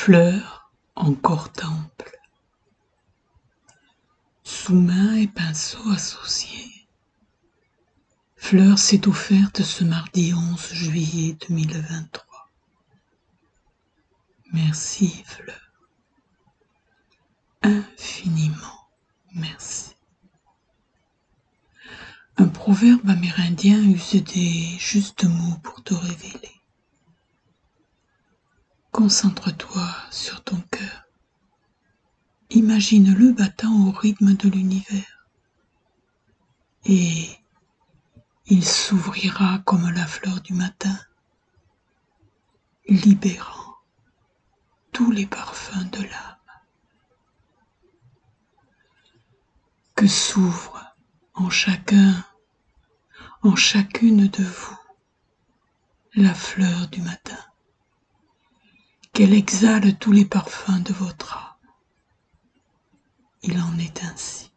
Fleur, encore temple, sous main et pinceau associés. Fleur s'est offerte ce mardi 11 juillet 2023. Merci Fleur, infiniment merci. Un proverbe amérindien use des justes mots pour te révéler. Concentre-toi sur ton cœur. Imagine-le battant au rythme de l'univers. Et il s'ouvrira comme la fleur du matin, libérant tous les parfums de l'âme. Que s'ouvre en chacun, en chacune de vous, la fleur du matin. Qu'elle exhale tous les parfums de votre âme. Il en est ainsi.